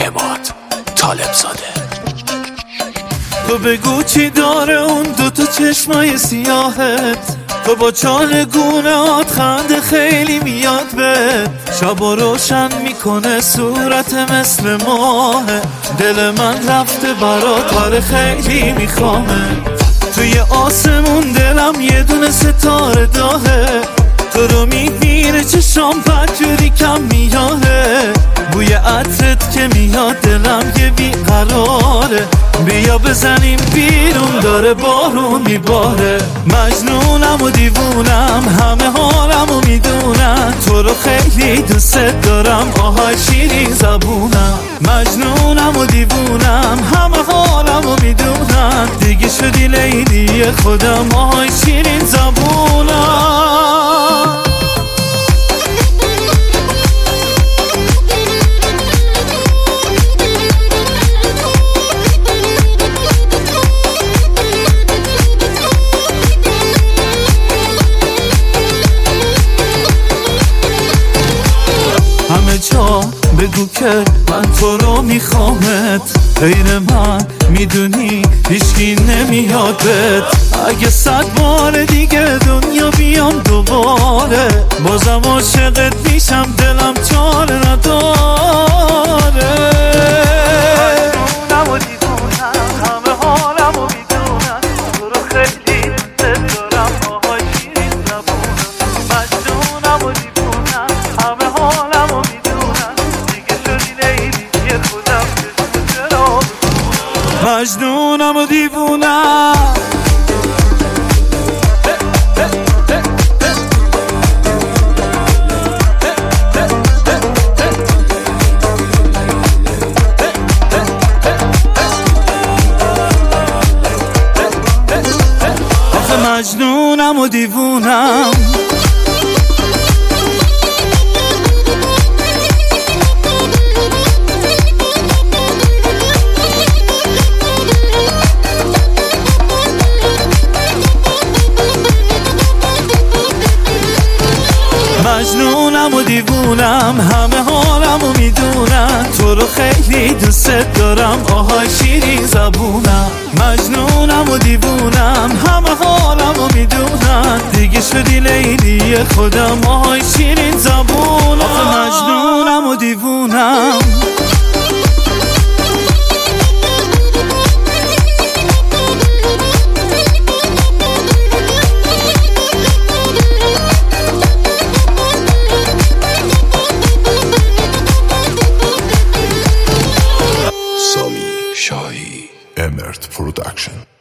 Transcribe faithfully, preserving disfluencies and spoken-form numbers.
عماد طالب زاده. تو بگو چی داره اون دوتا چشمای سیاهت، تو با چالگونات خنده خیلی میاد به شب روشن میکنه صورت مثل ماهه. دل من رفته برات آره خیلی میخوامه، توی آسمون دلم یه دونه ستاره داهه. تو رو میبینه چشام بدجوری کم میاره، بوی عطرت که میاد دلم یه بیقراره. بیا بزنیم بیرون داره بارون میباره، مجنونم و دیوونم همه حالم و میدونم. تو رو خیلی دوست دارم آهای شیرین زبونم، مجنونم و دیوونم همه حالم و میدونم. دیگه شدی لیلی خودم آهای شیرین زبونم. همه جا بگو که من تو رو میخوامت، غیر من میدونی هیچکی نمیادت. اگه صد بار دیگه دنیا بیام دوباره، بازم عاشقت میشم دلم چاره نداره. مجنونم و دیوونم همه حالم و میدونم، تو رو خیلی دوست دارم آهای شیرین زبونم. مجنونم و دیوونم همه حالم و میدونم، دیگه شدی لیلی خودم چرا مجنونم و دیوونم. مجنونم و دیوونم. مجنونم و دیوونم همه حالم و میدونم. تو رو خیلی دوست دارم آهای شیرین زبونم، مجنونم و دیوونم همه حالم و میدونم. دیگه شدی لیلی خودم آهای شیرین زبونم. مجنونم و دیوونم. سامی شاهی، امرت پروداکشن.